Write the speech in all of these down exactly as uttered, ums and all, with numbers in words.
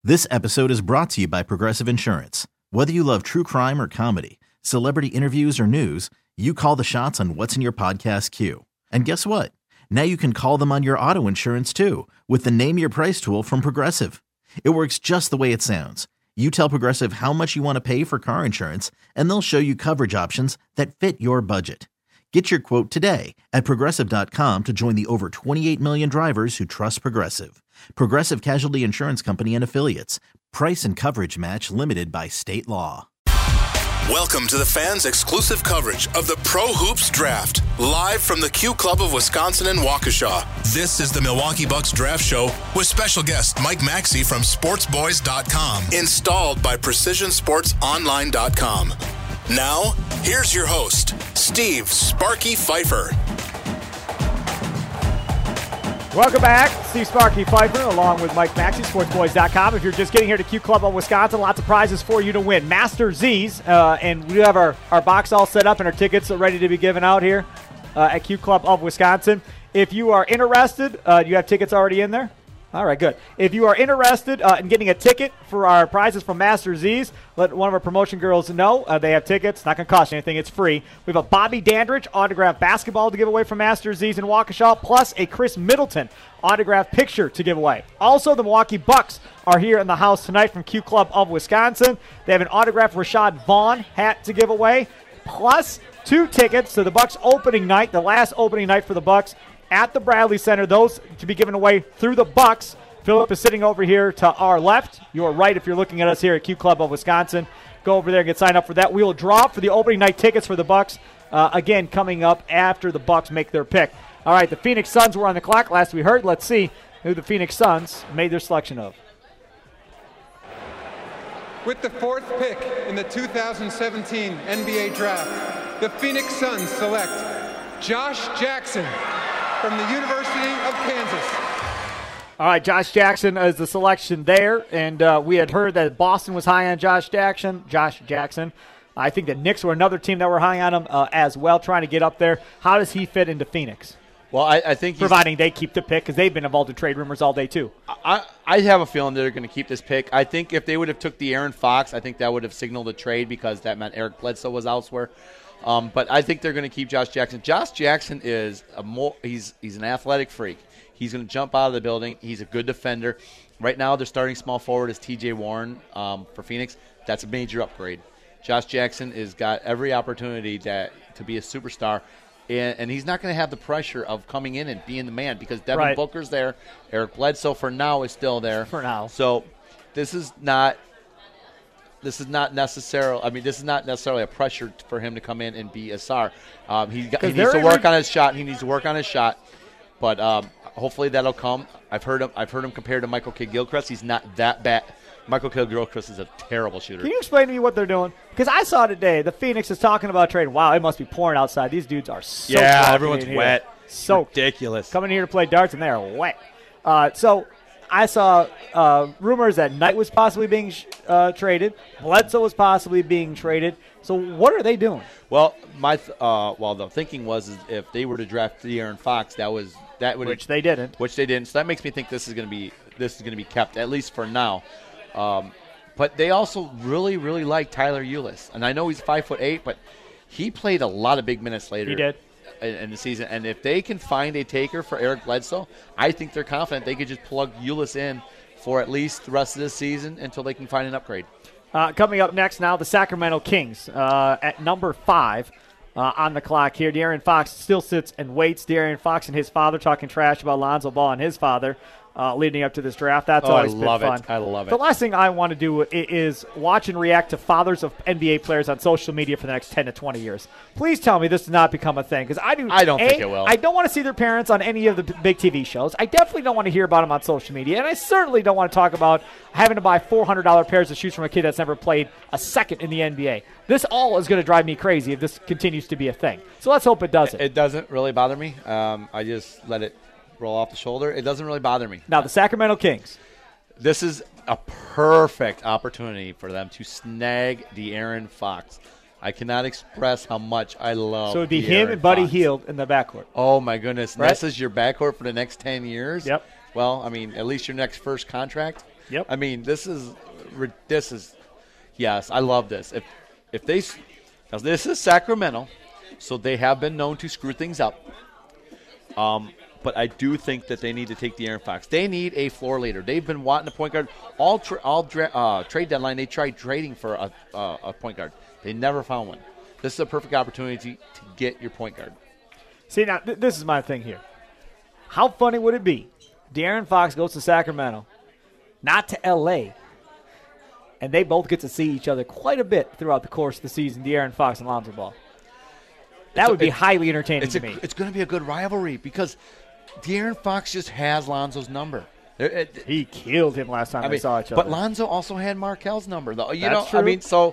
This episode is brought to you by Progressive Insurance. Whether you love true crime or comedy, celebrity interviews or news, you call the shots on what's in your podcast queue. And guess what? Now you can call them on your auto insurance too with the Name Your Price tool from Progressive. It works just the way it sounds. You tell Progressive how much you want to pay for car insurance, and they'll show you coverage options that fit your budget. Get your quote today at Progressive dot com to join the over twenty-eight million drivers who trust Progressive. Progressive Casualty Insurance Company and Affiliates. Price and coverage match limited by state law. Welcome to the fans' exclusive coverage of the Pro Hoops Draft, live from the Q Club of Wisconsin in Waukesha. This is the Milwaukee Bucks Draft Show with special guest Mike Maxey from sports boys dot com, installed by precision sports online dot com. Now, here's your host, Steve Sparky Pfeiffer. Welcome back. Steve Sparky Pfeiffer along with Mike Maxey, sports boys dot com. If you're just getting here to Q Club of Wisconsin, lots of prizes for you to win. Master Z's, uh, and we have our, our box all set up and our tickets ready to be given out here uh, at Q Club of Wisconsin. If you are interested, uh, you have tickets already in there? All right, good. If you are interested uh, in getting a ticket for our prizes from Master Z's, let one of our promotion girls know. Uh, they have tickets. Not going to cost you anything. It's free. We have a Bobby Dandridge autographed basketball to give away from Master Z's in Waukesha, plus a Chris Middleton autographed picture to give away. Also, the Milwaukee Bucks are here in the house tonight from Q Club of Wisconsin. They have an autographed Rashad Vaughn hat to give away, plus two tickets to the Bucks opening night, the last opening night for the Bucks at the Bradley Center. Those to be given away through the Bucks. Philip is sitting over here to our left. You are right if you're looking at us here at Q Club of Wisconsin. Go over there and get signed up for that. We will draw for the opening night tickets for the Bucks. Uh, again, coming up after the Bucks make their pick. All right, the Phoenix Suns were on the clock last we heard. Let's see who the Phoenix Suns made their selection of. With the fourth pick in the two thousand seventeen N B A Draft, the Phoenix Suns select Josh Jackson from the University of Kansas. All right, Josh Jackson is the selection there, and uh, we had heard that Boston was high on Josh Jackson. Josh Jackson. I think the Knicks were another team that were high on him uh, as well, trying to get up there. How does he fit into Phoenix? Well, I, I think providing they keep the pick, because they've been involved in trade rumors all day too. I, I have a feeling they're going to keep this pick. I think if they would have took the Aaron Fox, I think that would have signaled a trade because that meant Eric Bledsoe was elsewhere. Um, but I think they're going to keep Josh Jackson. Josh Jackson is a more he's he's an athletic freak. He's going to jump out of the building. He's a good defender. Right now, their starting small forward is T J Warren um, for Phoenix. That's a major upgrade. Josh Jackson has got every opportunity that to be a superstar, and, and he's not going to have the pressure of coming in and being the man because Devin right. Booker's there. Eric Bledsoe for now is still there. For now. So this is not this is not necessarily. I mean, this is not necessarily a pressure for him to come in and be a star. Um, he, got, he needs to work on his shot. He needs to work on his shot, but. Um, Hopefully that'll come. I've heard him. I've heard him compared to Michael Kidd-Gilchrist. He's not that bad. Michael Kidd-Gilchrist is a terrible shooter. Can you explain to me what they're doing? Because I saw today the Phoenix is talking about trading. Wow, it must be pouring outside. These dudes are so yeah, everyone's wet. So ridiculous. Coming here to play darts and they are wet. Uh, so I saw uh, rumors that Knight was possibly being uh, traded. Bledsoe was possibly being traded. So what are they doing? Well, my th- uh, well the thinking was is if they were to draft De'Aaron Fox, that was. That would which they didn't. Which they didn't. So that makes me think this is going to be this is going to be kept at least for now. Um, but they also really really like Tyler Ulis, and I know he's five foot eight, but he played a lot of big minutes later. He did in, in the season. And if they can find a taker for Eric Bledsoe, I think they're confident they could just plug Ulis in for at least the rest of this season until they can find an upgrade. Uh, coming up next now, the Sacramento Kings uh, at number five. Uh, on the clock here. De'Aaron Fox still sits and waits. De'Aaron Fox and his father talking trash about Lonzo Ball and his father uh, leading up to this draft. That's oh, always I been love fun. It. I love it. The last thing I want to do is watch and react to fathers of N B A players on social media for the next ten to twenty years. Please tell me this does not become a thing, because I do. I don't a, think it will. I don't want to see their parents on any of the big T V shows. I definitely don't want to hear about them on social media, and I certainly don't want to talk about having to buy four hundred dollars pairs of shoes from a kid that's never played a second in the N B A. This all is going to drive me crazy if this continues to be a thing. So let's hope it doesn't. It doesn't really bother me. Um, I just let it roll off the shoulder. It doesn't really bother me. Now, the Sacramento Kings. This is a perfect opportunity for them to snag De'Aaron Fox. I cannot express how much I love So it would be De'Aaron him and Buddy Fox. Hield in the backcourt. Oh, my goodness. Right? This is your backcourt for the next ten years? Yep. Well, I mean, at least your next first contract. Yep. I mean, this is this is yes, I love this. If if they now this is Sacramento, so they have been known to screw things up. Um, but I do think that they need to take De'Aaron Fox. They need a floor leader. They've been wanting a point guard all tra- all dra- uh, trade deadline. They tried trading for a, uh, a point guard. They never found one. This is a perfect opportunity to get your point guard. See, now, th- this is my thing here. How funny would it be? De'Aaron Fox goes to Sacramento, not to L A, and they both get to see each other quite a bit throughout the course of the season, De'Aaron Fox and Lonzo Ball. That It's would a- be it- highly entertaining It's to a, me. it's going to be a good rivalry because De'Aaron Fox just has Lonzo's number. There- it- He killed him last time I they mean, saw each other. but Lonzo also had Markel's number, though. You That's know, true. I mean, so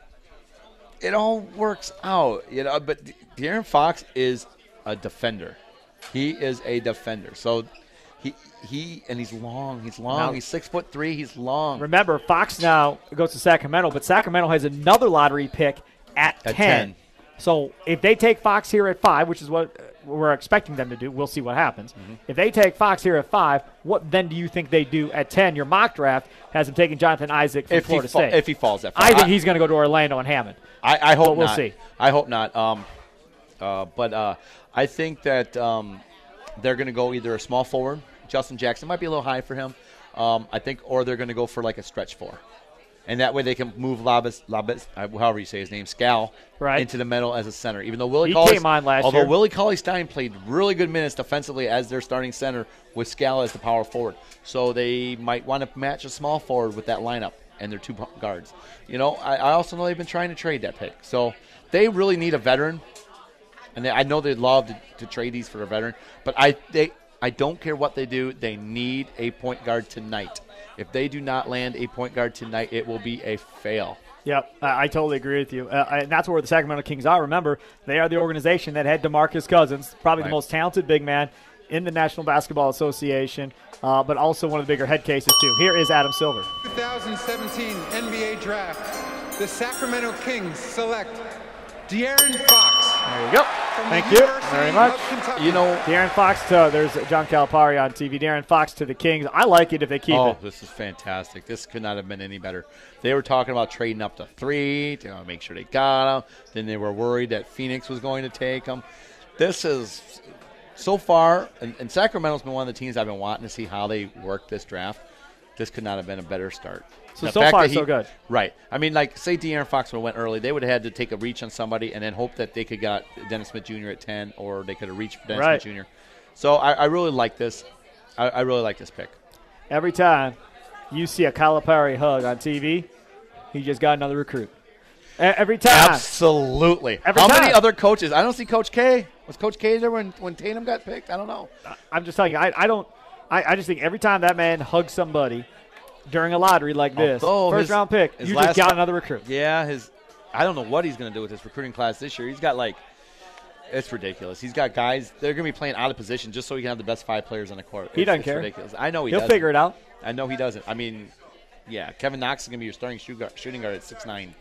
it all works out. You know, but De'Aaron Fox is a defender. He is a defender. So he he and he's long. He's long. Now- he's six foot three. He's long. Remember, Fox now goes to Sacramento, but Sacramento has another lottery pick at, At ten. ten. So if they take Fox here at five, which is what uh, we're expecting them to do, we'll see what happens. Mm-hmm. If they take Fox here at five, what then do you think they do at ten? Your mock draft has them taking Jonathan Isaac from If he Florida fa- State. if he falls at I five. think I- he's going to go to Orlando and Hammond. I, I hope But we'll not. see. I hope not. Um, uh, but uh, I think that um, they're going to go either a small forward. Justin Jackson might be a little high for him. Um, I think, or they're going to go for like a stretch four, and that way they can move Labis, Labis, uh, however you say his name, Scal, Right. into the middle as a center. Even though Willie He Cauley, came on last although year. Willie Cauley-Stein played really good minutes defensively as their starting center with Scal as the power forward, so they might want to match a small forward with that lineup and their two guards. You know, I, I also know they've been trying to trade that pick, so they really need a veteran. And they, I know they'd love to, to trade these for a veteran, but I they I don't care what they do. They need a point guard tonight. If they do not land a point guard tonight, it will be a fail. Yep, I, I totally agree with you. Uh, and that's where the Sacramento Kings are. Remember, they are the organization that had DeMarcus Cousins, probably Right. the most talented big man in the National Basketball Association, uh, but also one of the bigger head cases, too. Here is Adam Silver. twenty seventeen N B A Draft, the Sacramento Kings select De'Aaron Fox. There you go. from Thank the you University very much. of Kentucky. You know, De'Aaron Fox to, there's John Calipari on T V. De'Aaron Fox to the Kings. I like it if they keep oh, it. this is fantastic. This could not have been any better. They were talking about trading up to three to make sure they got him. Then they were worried that Phoenix was going to take him. This is so far, and, and Sacramento's been one of the teams I've been wanting to see how they work this draft. This could not have been a better start. So, The so fact far, that he- so good. Right. I mean, like, say De'Aaron Fox would have went early, they would have had to take a reach on somebody and then hope that they could got Dennis Smith Junior at ten, or they could have reached for Dennis Right. Smith Junior So I, I really like this. I, I really like this pick. Every time you see a Calipari hug on T V, he just got another recruit. E- Every time. Absolutely. Every How time. many other coaches? I don't see Coach K. Was Coach K there when, when Tatum got picked? I don't know. I'm just telling you, I, I don't. I, I just think every time that man hugs somebody during a lottery like this, Although first his- round pick, his you just last got ti- another recruit. Yeah, his. I don't know what he's going to do with his recruiting class this year. He's got like, it's ridiculous. He's got guys. They're going to be playing out of position just so he can have the best five players on the court. He It's- doesn't it's care. Ridiculous. I know he. He'll doesn't. figure it out. I know he doesn't. I mean, yeah, Kevin Knox is going to be your starting shoot guard, shooting guard at six nine.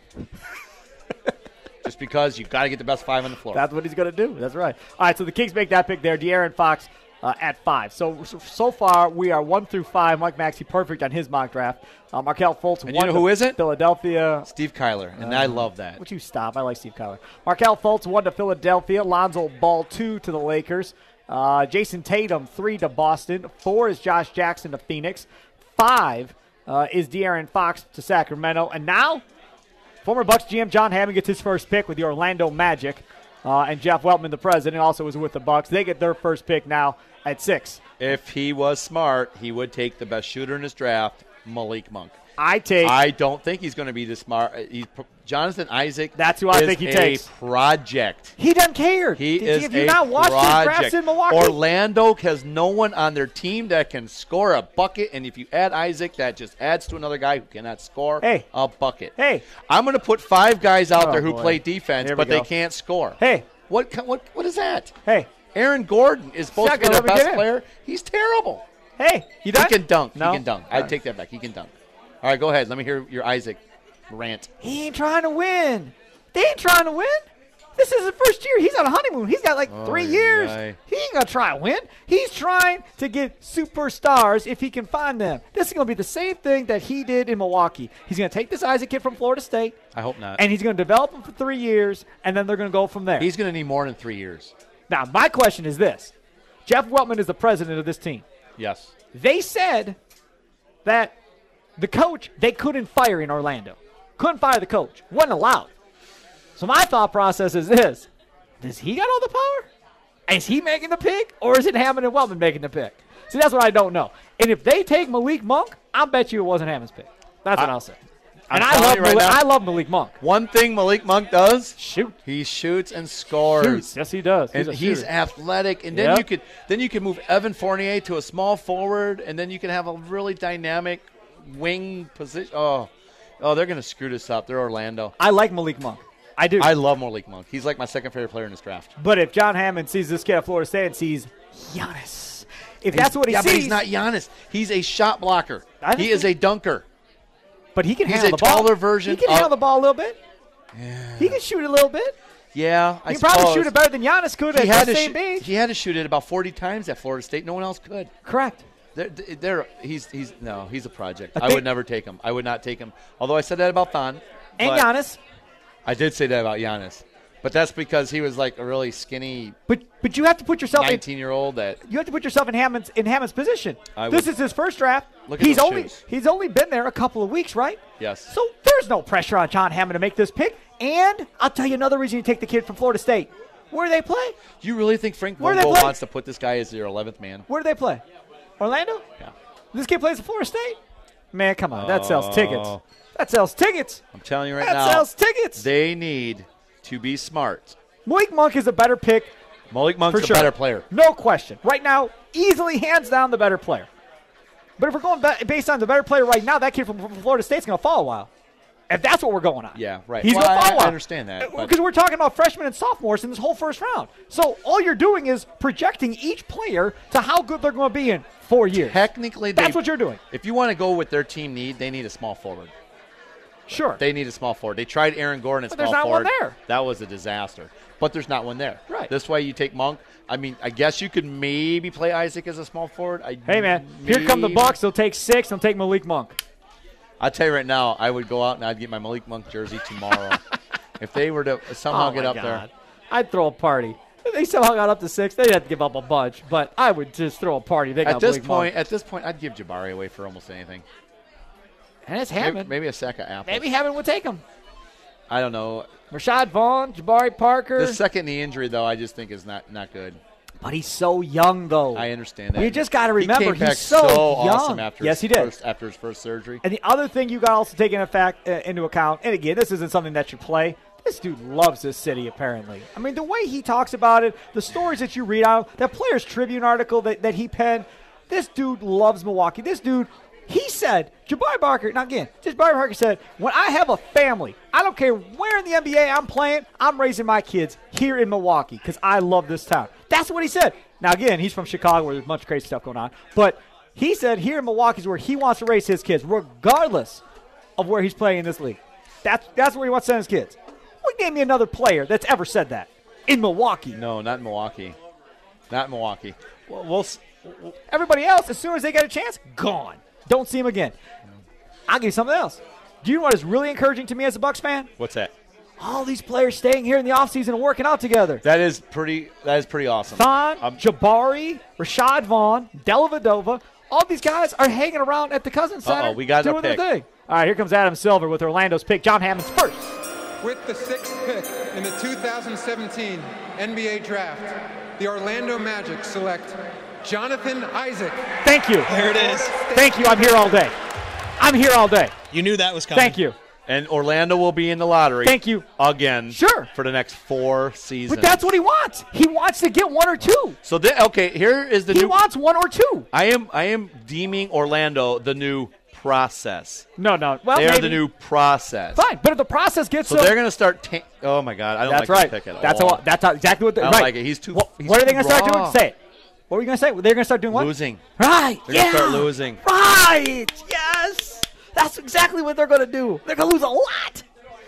Just because you've got to get the best five on the floor. That's what he's going to do. That's right. All right, so the Kings make that pick there. De'Aaron Fox uh, at five. So, so so far we are one through five. Mike Maxey perfect on his mock draft. Uh, Markelle Fultz. And one you know to who isn't? Philadelphia. Steve Kyler, and I love that. Would you stop? I like Steve Kyler. Markelle Fultz, one to Philadelphia. Lonzo Ball, two to the Lakers. Uh, Jason Tatum, three to Boston. Four is Josh Jackson to Phoenix. Five uh, is De'Aaron Fox to Sacramento. And now, former Bucks G M John Hammond gets his first pick with the Orlando Magic. Uh, and Jeff Weltman, the president, also is with the Bucks. They get their first pick now at six. If he was smart, he would take the best shooter in his draft, Malik Monk. I take I don't think he's going to be the smart. He's, Jonathan Isaac. That's who I is think he a takes. project. He doesn't care. He Did is you, have you a not watched his drafts project. in Milwaukee? Orlando has no one on their team that can score a bucket, and if you add Isaac, that just adds to another guy who cannot score Hey. a bucket. Hey. I'm going to put five guys out Oh, there who boy. play defense, Here we but they go. can't score. Hey. What co- what what is that? Hey. Aaron Gordon is supposed not to be gonna the let me best get in. player. He's terrible. Hey, you He done? can dunk. No? He can dunk. All I'd right. take that back. He can dunk. All right, go ahead. Let me hear your Isaac rant. He ain't trying to win. They ain't trying to win. This is his first year. He's on a honeymoon. He's got like Oh, three years. yay. He ain't going to try and win. He's trying to get superstars if he can find them. This is going to be the same thing that he did in Milwaukee. He's going to take this Isaac kid from Florida State. I hope not. And he's going to develop him for three years, and then they're going to go from there. He's going to need more than three years. Now, my question is this. Jeff Weltman is the president of this team. Yes. They said that the coach they couldn't fire in Orlando. Couldn't fire the coach. Wasn't allowed. So my thought process is this. Does he got all the power? Is he making the pick, or is it Hammond and Weltman making the pick? See, that's what I don't know. And if they take Malik Monk, I'll bet you it wasn't Hammond's pick. That's what I, I'll say. I'm And I telling love, you right Malik, now- I love Malik Monk. One thing Malik Monk does, Shoot. he shoots and scores. Shoots. Yes, he does. He's And a he's shooter. athletic, and then Yep. you could then you could move Evan Fournier to a small forward, and then you can have a really dynamic wing position. Oh, oh, they're going to screw this up. They're Orlando. I like Malik Monk. I do. I love Malik Monk. He's like my second favorite player in this draft. But if John Hammond sees this kid at Florida State and sees Giannis, if that's what he yeah, sees, but he's not Giannis. He's a shot blocker. I He is a dunker. but he can he's handle a the ball. taller version He can of- handle the ball a little bit. He can shoot it a little bit. Yeah, I He can probably suppose. shoot it better than Giannis could He at had the to same shoot, age. he had to shoot it about forty times at Florida State. No one else could. Correct. They're, they're, he's, he's, no, he's a project. I I, think- would never take him. I would not take him. Although I said that about Thon. And but Giannis. I did say that about Giannis. But that's because he was like a really skinny But but you have to put yourself in nineteen-year-old that you have to put yourself in Hammond's in Hammond's position. I This would- is his first draft. Look at he's those only shoes. he's only been there a couple of weeks, right? Yes. So there's no pressure on John Hammond to make this pick. And I'll tell you another reason you take the kid from Florida State. Where do they play? Do you really think Frank Where do they Vogel play? wants to put this guy as your eleventh man? Where do they play? Orlando? Yeah. This kid plays at Florida State? Man, come on. That sells tickets. Oh. That sells tickets. I'm telling you right That now. sells tickets. They need to be smart. Malik Monk is a better pick. Malik Monk's For a sure. better player. No question. Right now, easily, hands down, the better player. But if we're going ba- based on the better player right now, that kid from, from Florida State's going to fall a while. If that's what we're going on. Yeah, right. He's Well, going to fall I- a while. I understand that, but- Because we're talking about freshmen and sophomores in this whole first round. So all you're doing is projecting each player to how good they're going to be in four years. Technically, they, That's what you're doing. If you want to go with their team need, they need a small forward. Sure. They need a small forward. They tried Aaron Gordon at But there's small not one forward. there. That was a disaster. But there's not one there. Right. This way you take Monk. I mean, I guess you could maybe play Isaac as a small forward. I Hey, man, here come the maybe- Bucks. They'll take six. They'll take Malik Monk. I'll tell you right now, I would go out and I'd get my Malik Monk jersey tomorrow. If they were to somehow Oh, get my up God. there. I'd throw a party. If they somehow got up to six, they'd have to give up a bunch. But I would just throw a party. They got At this Malik point, Monk. at this point, I'd give Jabari away for almost anything. And it's Maybe, Hammond. maybe a sack of apples. Maybe Hammond would take him. I don't know. Rashad Vaughn, Jabari Parker. The second knee injury, though, I just think is not, not good. But he's so young, though. I understand that. You just got to remember, he came back he's so, young. awesome after yes, his he did. First, after his first surgery. And the other thing you got to also take into, fact, uh, into account, and again, this isn't something that you play. This dude loves this city, apparently. I mean, the way he talks about it, the stories that you read out, that Players Tribune article that, that he penned, this dude loves Milwaukee. This dude, he said, Jabari Parker, now again, Jabari Parker said, when I have a family, I don't care where in the N B A I'm playing, I'm raising my kids here in Milwaukee because I love this town. That's what he said. Now, again, he's from Chicago where there's a bunch of crazy stuff going on. But he said here in Milwaukee is where he wants to raise his kids, regardless of where he's playing in this league. That's, that's where he wants to send his kids. Well, name me another player that's ever said that in Milwaukee. No, not in Milwaukee. Not in Milwaukee. Well, we'll s- Everybody else, as soon as they get a chance, gone. Don't see him again. I'll give you something else. Do you know what is really encouraging to me as a Bucks fan? what's that? All these players staying here in the offseason and working out together. That is pretty. That is pretty awesome. Thon, Um, Jabari, Rashad Vaughn, Dellavedova, all these guys are hanging around at the Cousins Center Uh-oh, we got a doing their pick. thing. All right, here comes Adam Silver with Orlando's pick. John Hammond's first. With the sixth pick in the two thousand seventeen N B A Draft, the Orlando Magic select Jonathan Isaac. Thank you. There it is. Thank you. I'm here all day. I'm here all day. You knew that was coming. Thank you. And Orlando will be in the lottery. Thank you. Again. Sure. For the next four seasons. But that's what he wants. He wants to get one or two. So th- okay, here is the He new. wants one or two. I am. I am deeming Orlando the new process. No, no. Well, They are maybe. the new process. Fine, but if the process gets So some- they're going to start. Ta- oh my God, I don't that's like right. this pick at That's all. all. That's how, exactly what. They're I don't right. like it. He's too. What, he's what are they too going to start raw. doing? Say it. What were you going to say? They're going to start doing what? Losing. Right. They're yeah. going to start losing. Right. Yes. That's exactly what they're going to do. They're going to lose a lot.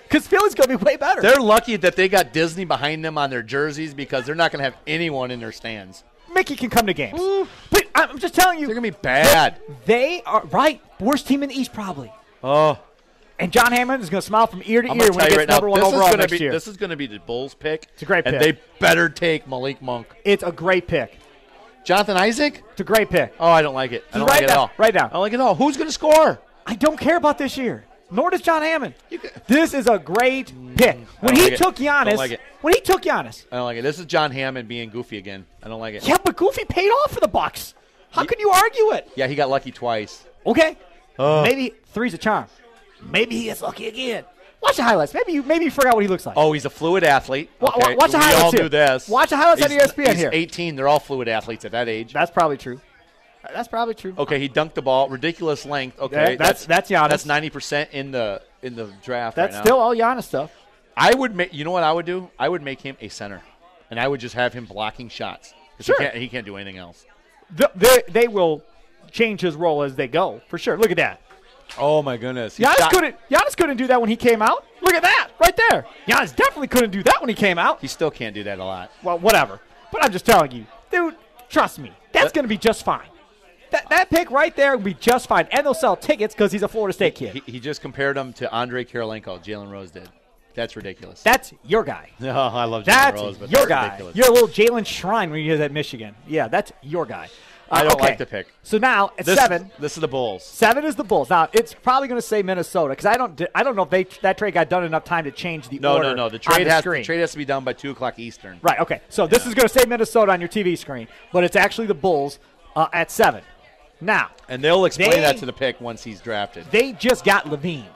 Because Philly's going to be way better. They're lucky that they got Disney behind them on their jerseys because they're not going to have anyone in their stands. Mickey can come to games. But I'm just telling you. They're going to be bad. They are, right, worst team in the East probably. Oh. And John Hammond is going to smile from ear to I'm ear gonna when he tell gets you right number now, one this is overall gonna next be, year. This is going to be the Bulls' pick. It's a great and pick. And they better take Malik Monk. It's a great pick. Jonathan Isaac? It's a great pick. Oh, I don't like it. I don't right like it now, at all. Right now. I don't like it at all. Who's going to score? I don't care about this year. Nor does John Hammond. Can, this is a great pick. When he like took Giannis, like when he took Giannis. I don't like it. This is John Hammond being goofy again. I don't like it. Yeah, but Goofy paid off for the Bucks. How he, can you argue it? Yeah, he got lucky twice. Okay. Uh. Maybe three's a charm. Maybe he gets lucky again. Watch the highlights. Maybe you maybe you forgot what he looks like. Oh, he's a fluid athlete. Okay. Watch the we highlights all here. knew this. Watch the highlights he's, on E S P N he's here. eighteen. They're all fluid athletes at that age. That's probably true. That's probably true. Okay, he dunked the ball. Ridiculous length. Okay, yeah, that's that's Giannis. That's ninety percent in the in the draft. That's right now. still all Giannis stuff. I would make. You know what I would do? I would make him a center, and I would just have him blocking shots. Sure. He can't, he can't do anything else. The, they they will change his role as they go for sure. Look at that. Oh my goodness! He Giannis shot. couldn't. Giannis couldn't do that when he came out. Look at that right there. Giannis definitely couldn't do that when he came out. He still can't do that a lot. Well, whatever. But I'm just telling you, dude. Trust me, that's going to be just fine. That that pick right there will be just fine, and they'll sell tickets because he's a Florida State kid. He, he just compared him to Andre Kirilenko. Jalen Rose did. That's ridiculous. That's your guy. No, I love Jalen That's Rose, but your that's guy. ridiculous. You're a little Jalen Shrine when you get at Michigan. Yeah, that's your guy. Uh, I don't okay. like the pick. So now at This, seven, this is the Bulls. seven is the Bulls. Now it's probably going to say Minnesota because I don't I don't know if they that trade got done enough time to change the No, order. no, no. The on trade the has screen. the trade has to be done by two o'clock Eastern. Right. Okay. So this Yeah. is going to say Minnesota on your T V screen, but it's actually the Bulls uh, at seven. Now, And they'll explain They- that to the pick once he's drafted. they just got Levine.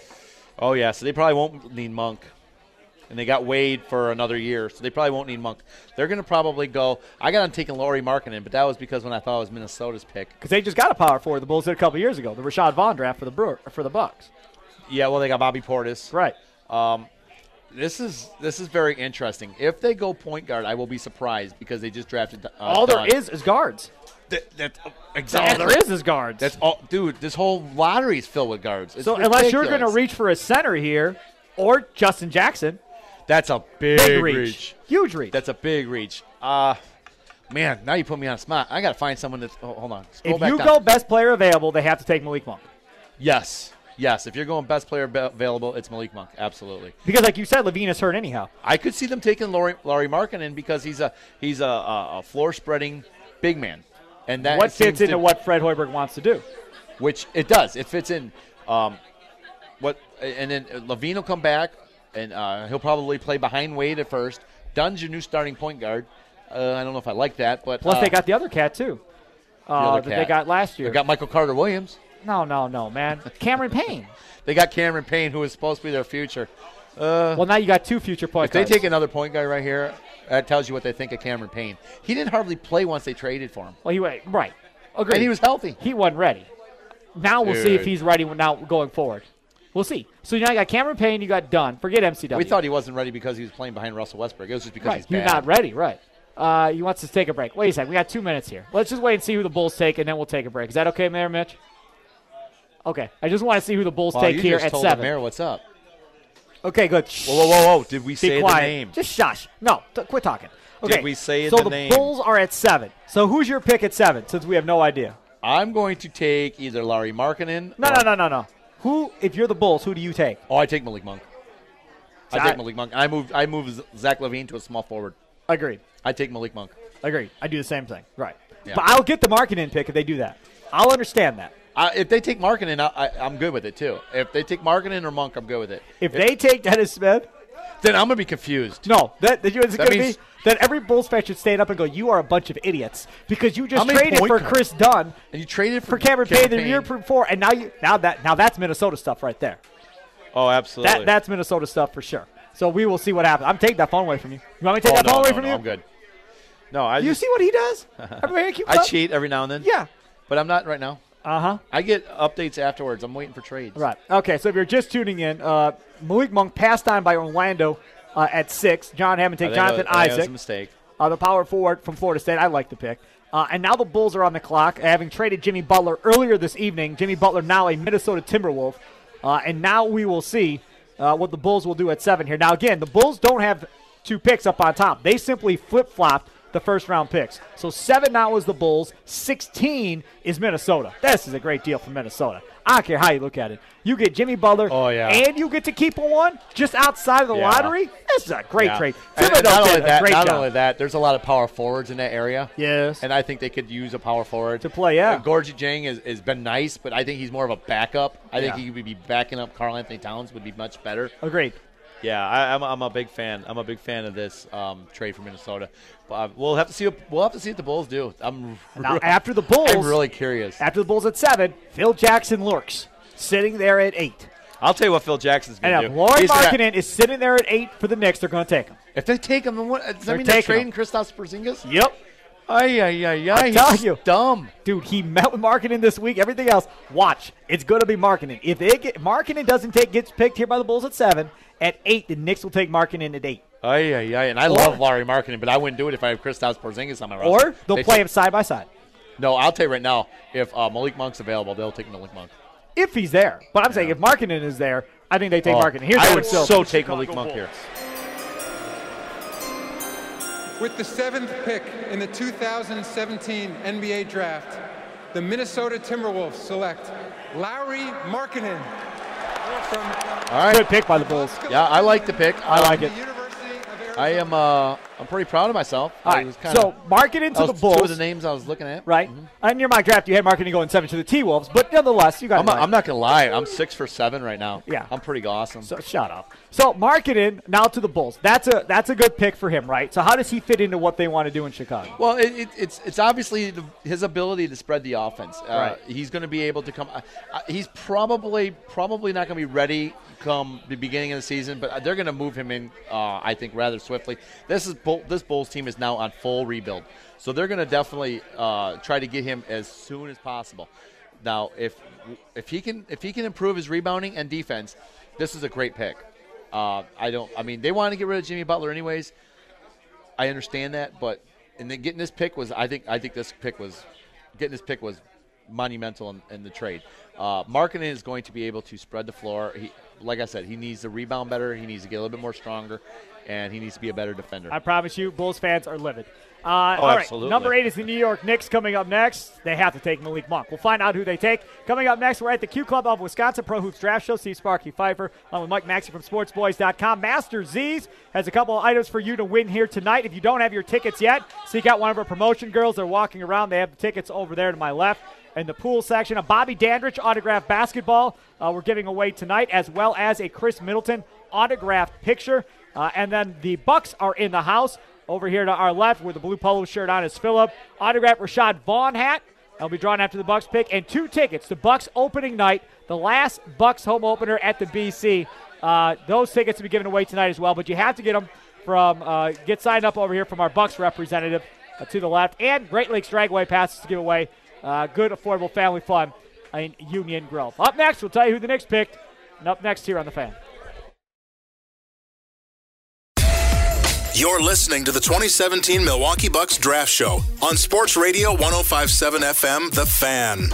Oh yeah, so they probably won't need Monk. And they got Wade for another year, so they probably won't need Monk. They're going to probably go. I got on taking Lauri Markkanen, but that was because when I thought it was Minnesota's pick. Because they just got a power forward. The Bulls did a couple years ago. The Rashad Vaughn draft for the Brewer, for the Bucks. Yeah, well, they got Bobby Portis. Right. Um, this is this is very interesting. If they go point guard, I will be surprised because they just drafted. Uh, all there Dunn. is is guards. That, that, All exactly. there is is guards. That's all, dude. This whole lottery is filled with guards. It's so unless you're going to ridiculous. reach for a center here, or Justin Jackson, that's a big, big reach. reach. Huge reach. That's a big reach. Uh man, now you put me on a spot. I got to find someone that's. Oh, hold on. Scroll if back you down. go best player available, they have to take Malik Monk. Yes. Yes. If you're going best player be- available, it's Malik Monk. Absolutely. Because, like you said, Levine is hurt anyhow. I could see them taking Laurie, Laurie Markkanen because he's a he's a, a, a floor spreading big man, and that What seems fits into to, what Fred Hoiberg wants to do? which it does. It fits in. Um, what and then Levine will come back, and uh, he'll probably play behind Wade at first. Dunn's your new starting point guard. Uh, I don't know if I like that, but Plus, uh, they got the other cat, too, uh, other that they cat. got last year. they got Michael Carter Williams. no, no, no, man. Cameron Payne. They got Cameron Payne, who is supposed to be their future. Well, now you got two future point If they guards. take another point guard right here, that tells you what they think of Cameron Payne. He didn't hardly play once they traded for him, Well, he went right. Agreed. and he was healthy. He wasn't ready. Now we'll see if Dude. he's ready now going forward. We'll see. So now you got Cameron Payne, you got Dunn. Forget M C W. We thought he wasn't ready because he was playing behind Russell Westbrook. It was just because right. he's You're bad. not ready, right? Uh, he wants us to take a break. Wait a second. We got two minutes here. Let's just wait and see who the Bulls take, and then we'll take a break. Is that okay, Mayor Mitch? Okay. I just want to see who the Bulls Wow, take you here just at told seven. the mayor what's up. Okay, good. Whoa, whoa, whoa, whoa! Did we Be say quiet. the name? Just shush. No, t- quit talking. Okay. Did we say so the the name? Bulls are at seven. So who's your pick at seven? Since we have no idea. I'm going to take either Laurie Markkanen. No, or, no, no, no, no. Who? If you're the Bulls, who do you take? Oh, I take Malik Monk. I So I- take Malik Monk. I move. I move Zach LaVine to a small forward. Agreed. I take Malik Monk. Agreed. I do the same thing. Right. Yeah. But I'll get the marketing pick if they do that. I'll understand that. I, if they take Markkanen, I, I, I'm good with it too. If they take Markkanen or Monk, I'm good with it. If they take Dennis Smith, Then I'm gonna be confused. no, that, that it's That going to means- be that every Bulls fan should stand up and go, "You are a bunch of idiots because you How just many traded point for guards? Chris Dunn And you traded for, for Cameron Payne the year Payne. before, and now you now that now that's Minnesota stuff right there. Oh, absolutely. That that's Minnesota stuff for sure. So we will see what happens. I'm taking that phone away from you. You want me to take oh, that phone no, away no, from no, you? I'm good. No, I You just, see what he does? Everybody keeps I up? cheat every now and then. Yeah. But I'm not right now. Uh huh. I get updates afterwards. I'm waiting for trades. Right. Okay, so if you're just tuning in, uh, Malik Monk passed on by Orlando uh, at six. John Hammond I take think that Jonathan was- I think that was Isaac, a mistake. uh, the power forward from Florida State. I like the pick. Uh, and now the Bulls are on the clock, having traded Jimmy Butler earlier this evening. Jimmy Butler now a Minnesota Timberwolf. Uh, and now we will see uh, what the Bulls will do at seven here. Now, again, the Bulls don't have two picks up on top. They simply flip-flopped the first-round picks. So seven now is the Bulls. sixteen is Minnesota. This is a great deal for Minnesota. I don't care how you look at it. You get Jimmy Butler, oh, yeah. and you get to keep a one just outside of the yeah. lottery. This is a great yeah. trade. And, and not only that, not job. only that, there's a lot of power forwards in that area. Yes. And I think they could use a power forward. To play, yeah. Uh, Gorgie Jang has, has been nice, but I think he's more of a backup. I yeah. think he would be backing up Karl Anthony Towns would be much better. Agreed. Yeah, I, I'm, I'm a big fan. I'm a big fan of this um, trade for Minnesota. But uh, we'll have to see. What, we'll have to see what the Bulls do. I'm now after the Bulls. I'm really curious. After the Bulls at seven, Phil Jackson lurks, sitting there at eight. I'll tell you what Phil Jackson's going to do. And if Lauri Markkanen is sitting there at eight for the Knicks, they're going to take him. If they take him, then what, does that mean they're they're trading him. Kristaps Porzingis? Yep. Ay, ay, ay, ay. I'm telling He's you. dumb. Dude, he met with Markkanen this week. Everything else, watch. It's going to be Markkanen. If they get, Markkanen doesn't take gets picked here by the Bulls at seven, at eight, the Knicks will take Markkanen at eight. Ay, ay, ay. And I or, love Lauri Markkanen, but I wouldn't do it if I have Kristaps Porzingis on my roster. Or they'll they play take, him side by side. No, I'll tell you right now, if uh, Malik Monk's available, they'll take Malik Monk. If he's there. But I'm saying if Markkanen is there, I think they take oh, Markkanen. Here's I how would it's still. so take Malik Monk here. With the seventh pick in the two thousand seventeen N B A Draft, the Minnesota Timberwolves select Lauri Markkanen from All right. Good pick by the Bulls. Yeah, I like the pick. I like it. I am. Uh, I'm pretty proud of myself. All I right, was kinda, so Markkanen to the Bulls. Two of the names I was looking at. Right. Mm-hmm. And your mock draft, you had Markkanen going seven to the T-Wolves, but nonetheless, you got I'm, it right. I'm not gonna lie. I'm six for seven right now. Yeah. I'm pretty awesome. So shut up. So Markkanen now to the Bulls. That's a that's a good pick for him, right? So how does he fit into what they want to do in Chicago? Well, it, it, it's it's obviously the, his ability to spread the offense. Uh, right. He's going to be able to come. Uh, uh, he's probably probably not going to be ready come the beginning of the season, but they're going to move him in. Uh, I think rather swiftly. This is Bull, this Bulls team is now on full rebuild, so they're going to definitely uh, try to get him as soon as possible. Now, if if he can if he can improve his rebounding and defense, this is a great pick. Uh, I don't. I mean, they want to get rid of Jimmy Butler anyways. I understand that, but and then getting this pick was. I think. I think this pick was. Getting this pick was monumental in, in the trade. Uh, Markkanen is going to be able to spread the floor. He, like I said, he needs to rebound better. He needs to get a little bit more stronger, and he needs to be a better defender. I promise you, Bulls fans are livid. Uh, oh, all right, absolutely. number eight is the New York Knicks coming up next. They have to take Malik Monk. We'll find out who they take. Coming up next, we're at the Q Club of Wisconsin Pro Hoops Draft Show. Steve Sparky Pfeiffer along with Mike Maxey from sports boys dot com. Master Z's has a couple of items for you to win here tonight. If you don't have your tickets yet, seek out one of our promotion girls. They're walking around. They have the tickets over there to my left. In the pool section, a Bobby Dandridge autographed basketball uh, we're giving away tonight, as well as a Chris Middleton autographed picture. Uh, and then the Bucks are in the house. Over here to our left with the blue polo shirt on is Phillip. Autographed Rashad Vaughn hat. That'll be drawn after the Bucks pick. And two tickets to Bucks opening night, the last Bucks home opener at the B C. Uh, those tickets will be given away tonight as well, but you have to get them from, uh, get signed up over here from our Bucks representative uh, to the left. And Great Lakes Dragway passes to give away. Uh, good, affordable family fun in Union Grove. Up next, we'll tell you who the Knicks picked. And up next here on The Fan. You're listening to the twenty seventeen Milwaukee Bucks Draft Show on Sports Radio one oh five point seven F M, The Fan.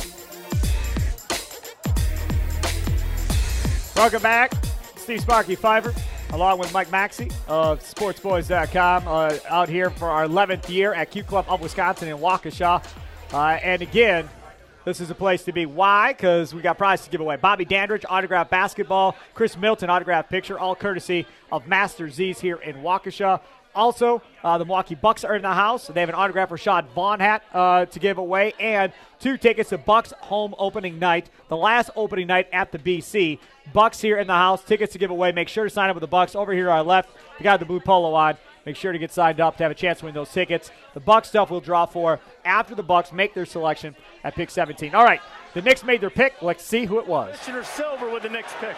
Welcome back. Steve Sparky Pfeiffer, along with Mike Maxey of sports boys dot com, uh, out here for our eleventh year at Q Club of Wisconsin in Waukesha. Uh, and again, this is a place to be. Why? Because we got prizes to give away. Bobby Dandridge, autographed basketball. Chris Middleton, autographed picture, all courtesy of Master Z's here in Waukesha. Also, uh, the Milwaukee Bucks are in the house. They have an autographed Rashad Vaughn hat uh, to give away, and two tickets to Bucks home opening night, the last opening night at the B C. Bucks here in the house, tickets to give away. Make sure to sign up with the Bucks. Over here to our left, the guy with the blue polo on. Make sure to get signed up to have a chance to win those tickets. The Bucks stuff we'll draw for after the Bucks make their selection at pick seventeen. All right, the Knicks made their pick. Let's see who it was. Commissioner Silver with the Knicks pick.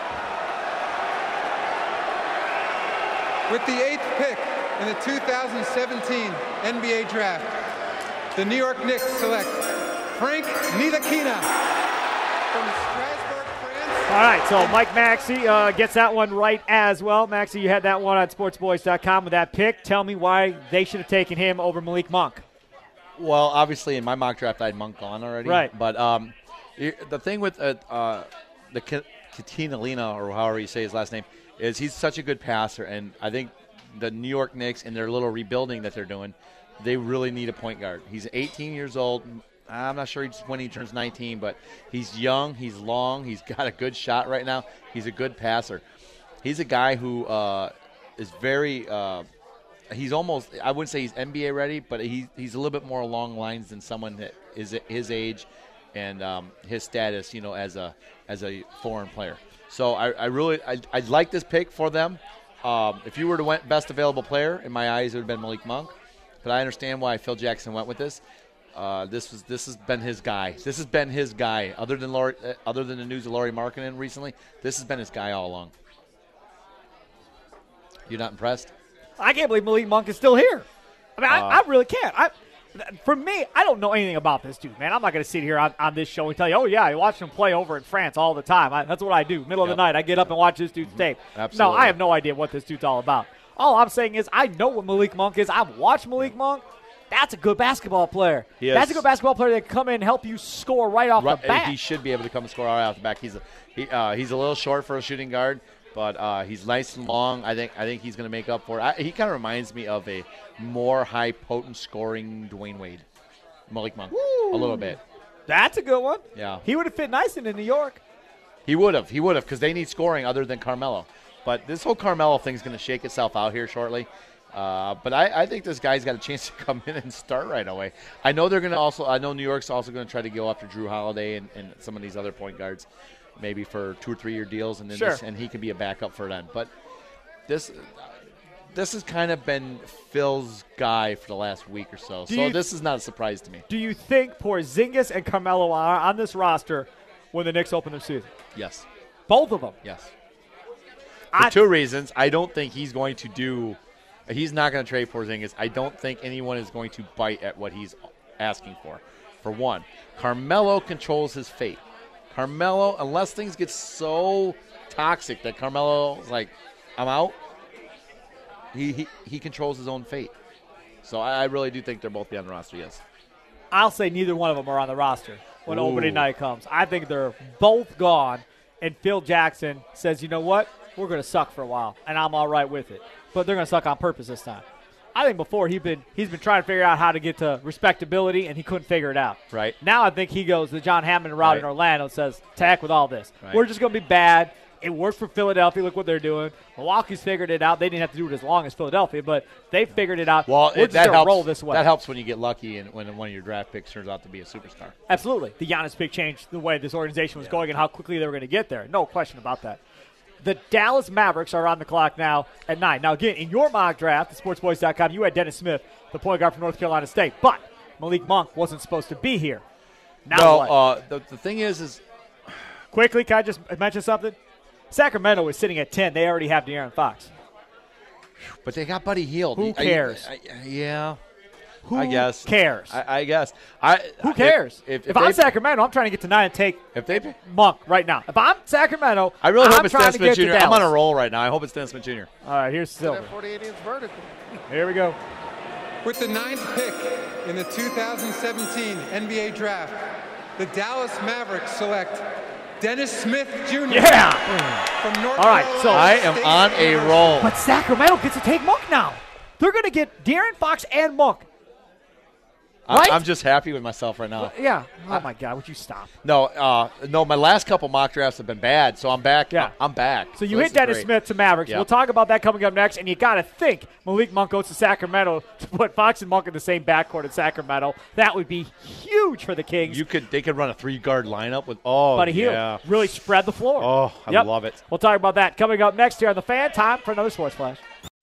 With the eighth pick in the two thousand seventeen N B A Draft, the New York Knicks select Frank Ntilikina from Strasbourg, France. All right, so Mike Maxey uh, gets that one right as well. Maxey, you had that one on sports boys dot com with that pick. Tell me why they should have taken him over Malik Monk. Well, obviously in my mock draft I had Monk gone already. Right. But um, the thing with uh, uh, the Catinalina, or however you say his last name, is he's such a good passer, and I think the New York Knicks and their little rebuilding that they're doing, they really need a point guard. He's eighteen years old. I'm not sure when he turns nineteen, but he's young, he's long, he's got a good shot right now. He's a good passer. He's a guy who uh, is very uh, – he's almost – I wouldn't say he's N B A ready, but he, he's a little bit more along lines than someone that is his age and um, his status, you know, as a as a foreign player. So I, I really I, – I like this pick for them. Um, if you were to went best available player, in my eyes, it would have been Malik Monk. But I understand why Phil Jackson went with this. Uh, this was this has been his guy. This has been his guy. Other than Laurie, uh, other than the news of Lauri Markkanen recently, this has been his guy all along. You're not impressed? I can't believe Malik Monk is still here. I mean, uh, I, I really can't. I, for me, I don't know anything about this dude, man. I'm not going to sit here on, on this show and tell you, oh, yeah, I watch him play over in France all the time. I, that's what I do. Middle yep. of the night, I get up and watch this dude's mm-hmm. tape. Absolutely. No, I have no idea what this dude's all about. All I'm saying is I know what Malik Monk is. I've watched Malik Monk. That's a good basketball player. He That's a good basketball player that can come in and help you score right off right, the bat. He should be able to come and score right off the back. He's a, he, uh, he's a little short for a shooting guard, but uh, he's nice and long. I think I think he's going to make up for it. I, he kind of reminds me of a more high potent scoring Dwayne Wade, Malik Monk, Woo. a little bit. That's a good one. Yeah, he would have fit nice in New York. He would have. He would have because they need scoring other than Carmelo. But this whole Carmelo thing is going to shake itself out here shortly. Uh, but I, I think this guy's got a chance to come in and start right away. I know they're going to also – I know New York's also going to try to go after Drew Holiday and, and some of these other point guards, maybe for two- or three-year deals, and then sure. this, and he can be a backup for them. But this this has kind of been Phil's guy for the last week or so. Do so you, this is not a surprise to me. Do you think Porzingis and Carmelo are on this roster when the Knicks open their season? Yes. Both of them? Yes. For I, two reasons. I don't think he's going to do – He's not going to trade Porzingis. I don't think anyone is going to bite at what he's asking for. For one, Carmelo controls his fate. Carmelo, unless things get so toxic that Carmelo's like, I'm out, he he, he controls his own fate. So I, I really do think they're both be on the roster, yes. I'll say neither one of them are on the roster when Ooh. opening night comes. I think they're both gone, and Phil Jackson says, you know what, we're going to suck for a while, and I'm all right with it. But they're going to suck on purpose this time. I think before he'd been he's been trying to figure out how to get to respectability, and he couldn't figure it out. Right. Now I think he goes the John Hammond route right. in Orlando and says, to heck with all this. Right. We're just going to be bad. It worked for Philadelphia. Look what they're doing. Milwaukee's figured it out. They didn't have to do it as long as Philadelphia, but they figured it out. Well, We're it, just that going helps. to roll this way. That helps when you get lucky and when one of your draft picks turns out to be a superstar. Absolutely. The Giannis pick changed the way this organization was yeah. going and how quickly they were going to get there. No question about that. The Dallas Mavericks are on the clock now at nine. Now, again, in your mock draft at sports boys dot com, you had Dennis Smith, the point guard from North Carolina State. But Malik Monk wasn't supposed to be here. Now no, what? Uh, the, the thing is, is quickly, can I just mention something? Sacramento is sitting at ten. They already have De'Aaron Fox. But they got Buddy Hield. Who cares? I, I, yeah. Who I guess. cares? I, I guess. I, Who cares? If, if, if, if they, I'm Sacramento, I'm trying to get to nine and take if they, Monk right now. If I'm Sacramento, I really I'm hope it's trying Dennis to Smith get Junior to I'm on a Dallas. roll right now. I hope it's Dennis Smith Junior All right, here's Silver. forty-eight inch vertical. Here we go. With the ninth pick in the two thousand seventeen N B A Draft, the Dallas Mavericks select Dennis Smith Junior Yeah. From North All right, Carolina so I am State on a University. roll. But Sacramento gets to take Monk now. They're going to get De'Aaron Fox and Monk. Right? I'm just happy with myself right now. Yeah. Oh, my God. Would you stop? No, uh, no. My last couple mock drafts have been bad, so I'm back. Yeah. I'm back. So you this hit is Dennis great. Smith to Mavericks. Yep. We'll talk about that coming up next. And you got to think Malik Monk goes to Sacramento to put Fox and Monk in the same backcourt at Sacramento. That would be huge for the Kings. You could. They could run a three guard lineup with. Oh, Buddy Hield yeah. really spread the floor. Oh, I Yep. love it. We'll talk about that coming up next here on The Fan. Time for another Sports Flash.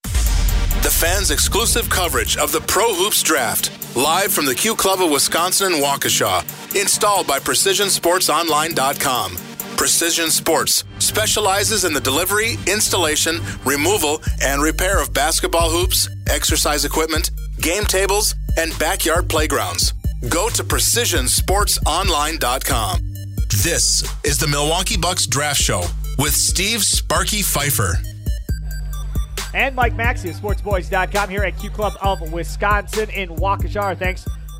The Fan's exclusive coverage of the Pro Hoops Draft, live from the Q Club of Wisconsin in Waukesha, installed by Precision Sports Online dot com. Precision Sports specializes in the delivery, installation, removal, and repair of basketball hoops, exercise equipment, game tables, and backyard playgrounds. Go to Precision Sports Online dot com. This is the Milwaukee Bucks Draft Show with Steve Sparky Pfeiffer. And Mike Maxey of sports boys dot com here at Q Club of Wisconsin in Waukesha. Thanks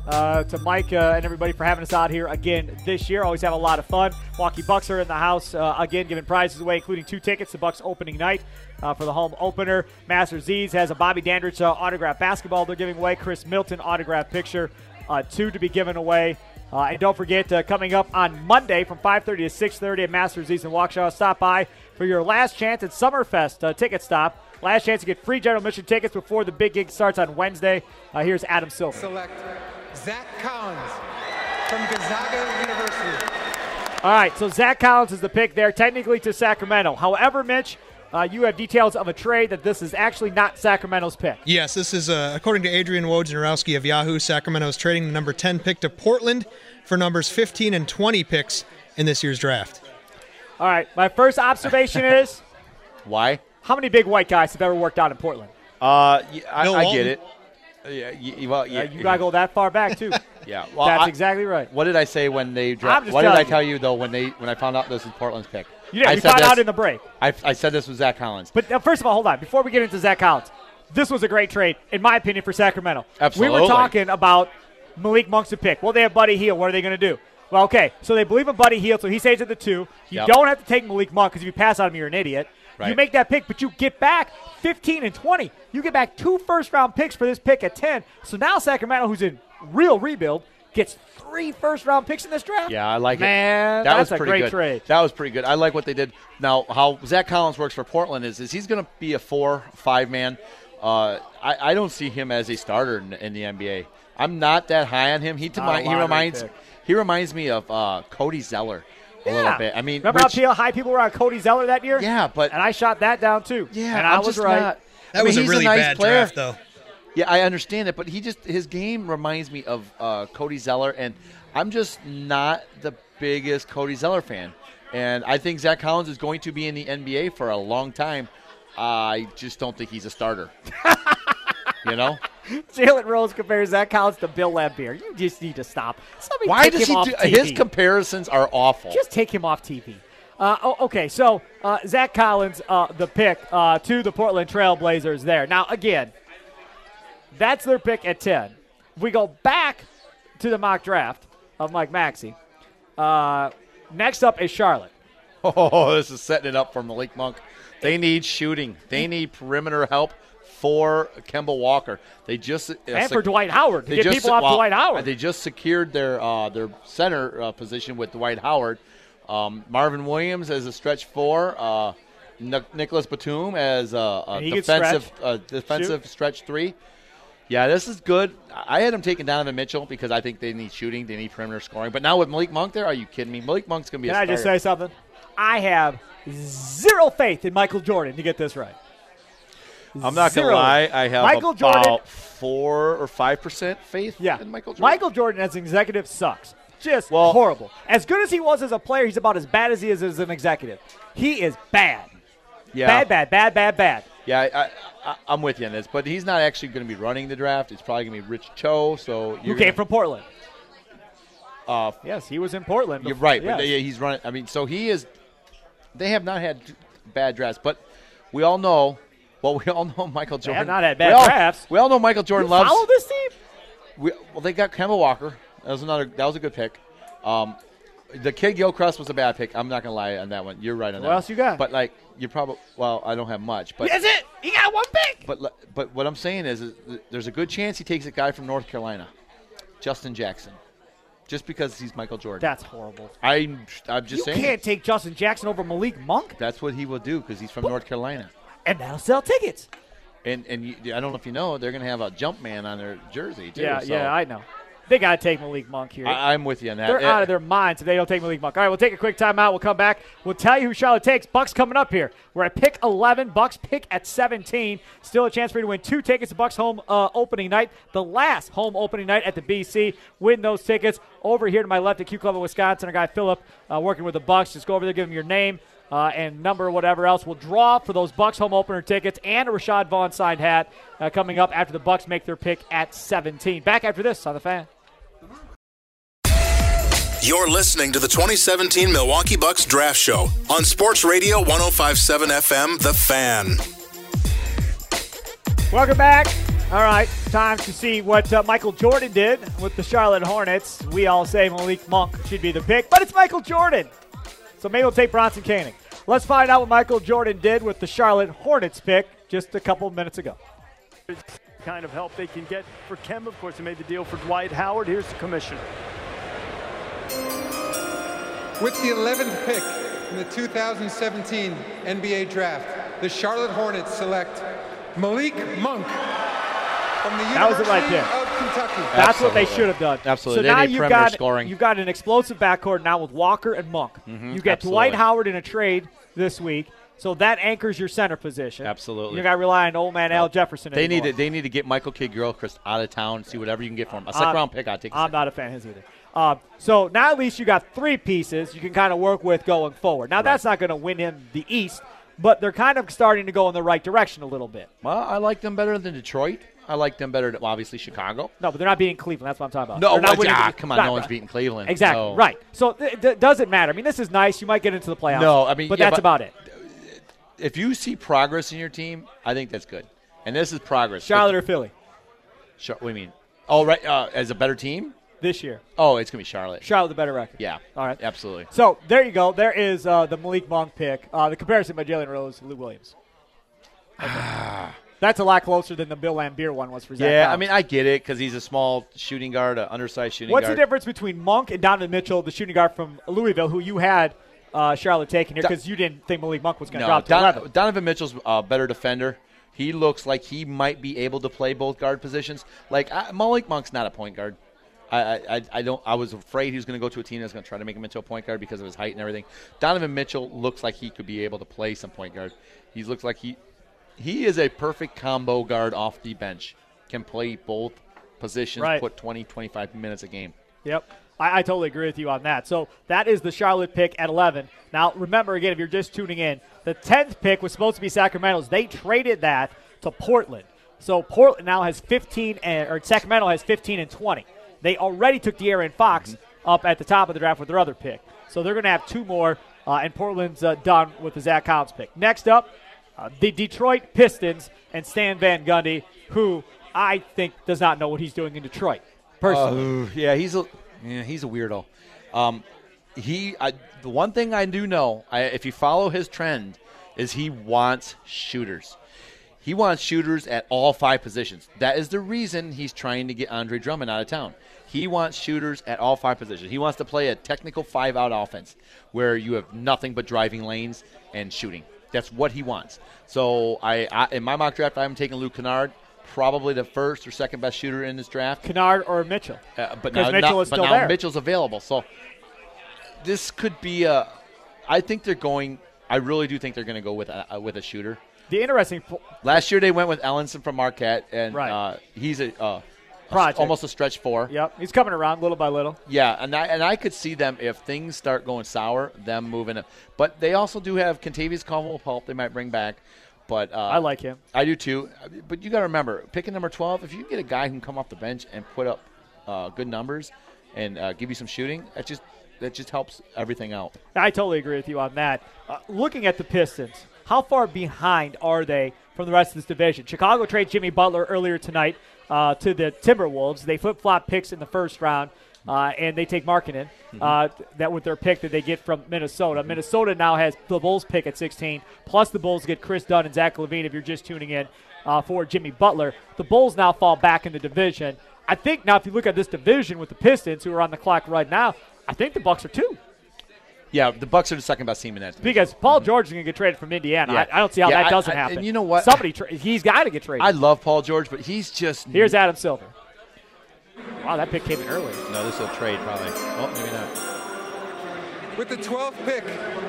uh, to Mike uh, and everybody for having us out here again this year. Always have a lot of fun. Milwaukee Bucks are in the house uh, again, giving prizes away, including two tickets to Bucks opening night uh, for the home opener. Master Z's has a Bobby Dandridge uh, autographed basketball they're giving away. Chris Milton autographed picture, uh, two to be given away. Uh, and don't forget, uh, coming up on Monday from five thirty to six thirty at Master Z's in Waukesha, stop by for your last chance at Summerfest uh, ticket stop. Last chance to get free general admission tickets before the big gig starts on Wednesday. Uh, here's Adam Silver. Select Zach Collins from Gonzaga University. All right, so Zach Collins is the pick there, technically to Sacramento. However, Mitch, uh, you have details of a trade that this is actually not Sacramento's pick. Yes, this is, uh, according to Adrian Wojnarowski of Yahoo, Sacramento is trading the number ten pick to Portland for numbers fifteen and twenty picks in this year's draft. All right, my first observation is Why? how many big white guys have ever worked out in Portland? Uh, yeah, I, Bill I Walton. get it. Yeah, y- well, yeah, Uh, you got to go that far back, too. Yeah, well, That's I- exactly right. What did I say when they I'm dropped? just What did telling I you. tell you though when they when I found out this was Portland's pick? You did. I We said found this- out in the break. I, I said this was Zach Collins. But uh, first of all, hold on. Before we get into Zach Collins, this was a great trade, in my opinion, for Sacramento. We Absolutely. were talking about Malik Monk's to pick. Well, they have Buddy Hield. What are they going to do? Well, okay, so they believe in Buddy Hield, so he stays at the two. You Yep. don't have to take Malik Monk because if you pass on him, you're an idiot. You Right. make that pick, but you get back fifteen and twenty. You get back two first-round picks for this pick at ten. So now Sacramento, who's in real rebuild, gets three first-round picks in this draft. Yeah, I like Man, it. Man, that that's was a pretty great good. trade. That was pretty good. I like what they did. Now, how Zach Collins works for Portland is, is he's going to be a four, five man. Uh, I, I don't see him as a starter in, in the N B A. I'm not that high on him. He, to Not a my, he lottery reminds pick. he reminds me of uh, Cody Zeller a Yeah. little bit. I mean, remember which- how high people were on Cody Zeller that year? Yeah, but and I shot that down too. yeah, and I'm I was just right. not. That I mean, was a he's really nice bad player. draft, though. Yeah, I understand it, but he just his game reminds me of uh, Cody Zeller, and I'm just not the biggest Cody Zeller fan. And I think Zach Collins is going to be in the N B A for a long time. I just don't think he's a starter. You know? Jalen Rose compares Zach Collins to Bill Laimbeer. You just need to stop. Somebody Why take does him he off do T V. his comparisons are awful. Just take him off T V. Uh, oh, okay, so uh, Zach Collins, uh, the pick uh, to the Portland Trail Blazers there. Now, again, that's their pick at ten. If we go back to the mock draft of Mike Maxey, uh, next up is Charlotte. Oh, this is setting it up for Malik Monk. They need shooting. They need perimeter help for Kemba Walker. They just uh, And sec- for Dwight Howard, to they get just- people off well, Dwight Howard. They just secured their uh, their center uh, position with Dwight Howard. Um, Marvin Williams as a stretch four. Uh, N- Nicholas Batum as a, a And he can defensive stretch, uh, defensive stretch three. Yeah, this is good. I had him taking Donovan Mitchell because I think they need shooting, they need perimeter scoring. But now with Malik Monk there, are you kidding me? Malik Monk's going to be Can a I starter. just say something? I have zero faith in Michael Jordan to get this right. I'm not going Zero. to lie. I have Michael about Jordan- four or five percent faith Yeah. in Michael Jordan. Michael Jordan as an executive sucks. Just Well- horrible. As good as he was as a player, he's about as bad as he is as an executive. He is bad. yeah. Bad, bad, bad, bad, bad. Yeah, I, I, I'm with you on this. But he's not actually going to be running the draft. It's probably going to be Rich Cho. So Who you're came gonna- from Portland. Uh, Yes, he was in Portland. You're before- right, but yes. yeah, he's running. I mean, so he is. They have not had bad drafts, but we all know. Well, we all know Michael Jordan. have not had bad we all, drafts. We all know Michael Jordan You loves. follow this team? We, well, they got Kemba Walker. That was another. That was a good pick. Um, the kid Gilchrist was a bad pick. I'm not gonna lie on that one. You're right on that. What else you got? But like, you probably. Well, I don't have much. But That's it. He got one pick. but le- but what I'm saying is, is th- there's a good chance he takes a guy from North Carolina, Justin Jackson, just because he's Michael Jordan. That's horrible. I'm I'm just You saying. can't take Justin Jackson over Malik Monk, That's what he will do because he's from North Carolina. and that'll sell tickets. And and you, I don't know if you know, they're going to have a jump man on their jersey too. Yeah, so yeah, I know. They got to take Malik Monk here. I, I'm with you on that. They're Eh, out of their minds if they don't take Malik Monk. All right, we'll take a quick timeout. We'll come back. We'll tell you who Charlotte takes. Bucks coming up here. We're at pick eleven. Bucks pick at seventeen. Still a chance for you to win two tickets to Bucks home uh, opening night. The last home opening night at the B C. Win those tickets. Over here to my left at Q Club of Wisconsin, our guy Philip uh, working with the Bucks. Just go over there, give him your name uh, and number, whatever else. We'll draw for those Bucks home opener tickets and a Rashad Vaughn signed hat uh, coming up after the Bucks make their pick at seventeen. Back after this on The Fan. You're listening to the twenty seventeen Milwaukee Bucks Draft Show on Sports Radio one oh five point seven F M, The Fan. Welcome back. All right, time to see what uh, Michael Jordan did with the Charlotte Hornets. We all say Malik Monk should be the pick, but it's Michael Jordan. So maybe we'll take Bronson Koenig. Let's find out what Michael Jordan did with the Charlotte Hornets pick just a couple of minutes ago. Kind of help they can get for Kemba. Of course, they made the deal for Dwight Howard. Here's the commissioner. With the eleventh pick in the two thousand seventeen N B A Draft, the Charlotte Hornets select Malik Monk from the That was the University right pick. of Kentucky. That's Absolutely. what they should have done. Absolutely. So They now need you've perimeter got, scoring. you've got an explosive backcourt now with Walker and Monk. Mhm. You get Absolutely. Dwight Howard in a trade this week, so that anchors your center position. Absolutely. You got to rely on old man Al Jefferson They need anymore. to they need to get Michael Kidd-Gilchrist out of town. See whatever you can get for him. A second I'm- round pick, I'd take. A I'm second. not a fan of his either. Uh, so now at least you got three pieces you can kind of work with going forward. Now that's not going to win him the East, but they're kind of starting to go in the right direction a little bit. Well, I like them better than Detroit. I like them better than, well, obviously, Chicago. No, but they're not beating Cleveland. That's what I'm talking about. No, They're not well, winning yeah, the- come on, right, no one's right. beating Cleveland. Exactly, so. right. So it th- doesn't matter. I mean, this is nice. You might get into the playoffs. No, I mean, but yeah, that's but- about it. If you see progress in your team, I think that's good. And this is progress. Charlotte or Philly Ch- what do you mean? Oh, right, uh, as a better team? this year. Oh, it's going to be Charlotte. Charlotte the better record. Yeah. All right. Absolutely. So there you go. There is uh, the Malik Monk pick. Uh, the comparison by Jalen Rose and Lou Williams. Okay. That's a lot closer than the Bill Laimbeer one was for Zach Yeah, I Collins. mean, I get it because he's a small shooting guard, an undersized shooting What's guard. the difference between Monk and Donovan Mitchell, the shooting guard from Louisville, who you had uh, Charlotte taking here because you didn't think Malik Monk was going to No, drop to Don- eleven? Donovan Mitchell's a better defender. He looks like he might be able to play both guard positions. Like I, Malik Monk's not a point guard. I, I, I don't. I was afraid he was going to go to a team that's going to try to make him into a point guard because of his height and everything. Donovan Mitchell looks like he could be able to play some point guard. He looks like he he is a perfect combo guard off the bench. Can play both positions, Right. put twenty, twenty-five minutes a game. Yep. I, I totally agree with you on that. So that is the Charlotte pick at eleven. Now, remember, again, if you're just tuning in, the tenth pick was supposed to be Sacramento's. They traded that to Portland. So Portland now has fifteen, and, or Sacramento has fifteen and twenty. They already took De'Aaron Fox mm-hmm. up at the top of the draft with their other pick. So they're going to have two more, uh, and Portland's uh, done with the Zach Collins pick. Next up, uh, the Detroit Pistons and Stan Van Gundy, who I think does not know what he's doing in Detroit, personally. Uh, yeah, he's a yeah, he's a weirdo. Um, he I, the one thing I do know, I, if you follow his trend, is he wants shooters. He wants shooters at all five positions. That is the reason he's trying to get Andre Drummond out of town. He wants shooters at all five positions. He wants to play a technical five-out offense where you have nothing but driving lanes and shooting. That's what he wants. So I, I in my mock draft, I'm taking Luke Kennard, probably the first or second best shooter in this draft. Kennard or Mitchell? Uh, but Because now, Mitchell not- is but still now there. Mitchell's available. So this could be a. I think they're going. I really do think they're going to go with a, with a shooter. The interesting po- Last year they went with Ellenson from Marquette, and Right. uh, he's a, uh, a Project. almost a stretch four. Yep, he's coming around little by little. Yeah, and I and I could see them if things start going sour, them moving. It. But they also do have Contavious Caldwell-Pope they might bring back. But uh, I like him. I do too. But you got to remember, picking number twelve, if you get a guy who can come off the bench and put up uh, good numbers and uh, give you some shooting, that just that just helps everything out. I totally agree with you on that. Uh, looking at the Pistons, how far behind are they from the rest of this division? Chicago traded Jimmy Butler earlier tonight uh, to the Timberwolves. They flip-flop picks in the first round, uh, and they take Markkanen. Uh, that with their pick that they get from Minnesota. Minnesota now has the Bulls pick at sixteen, plus the Bulls get Chris Dunn and Zach LaVine if you're just tuning in uh, for Jimmy Butler. The Bulls now fall back in the division. I think now if you look at this division with the Pistons, who are on the clock right now, I think the Bucks are two. Yeah, the Bucks are the second best team in that division. Because Paul George is going to get traded from Indiana. Yeah. I, I don't see how Yeah, that I- doesn't I- happen. and you know what? Somebody, tra- he's got to get traded. I love Paul George, but he's just Here's Adam Silver. Wow, that pick came in early. No, this will trade probably. Oh, maybe not. With the twelfth pick,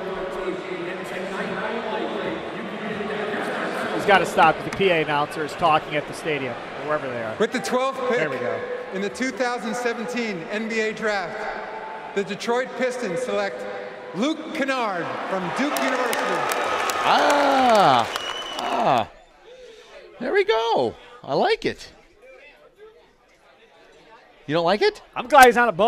He's got to stop because the P A announcer is talking at the stadium, or wherever they are. with the twelfth pick There we go. in the two thousand seventeen N B A Draft, the Detroit Pistons select Luke Kennard from Duke University. Ah, ah. There we go. I like it. You don't like it? I'm glad he's on a Buck.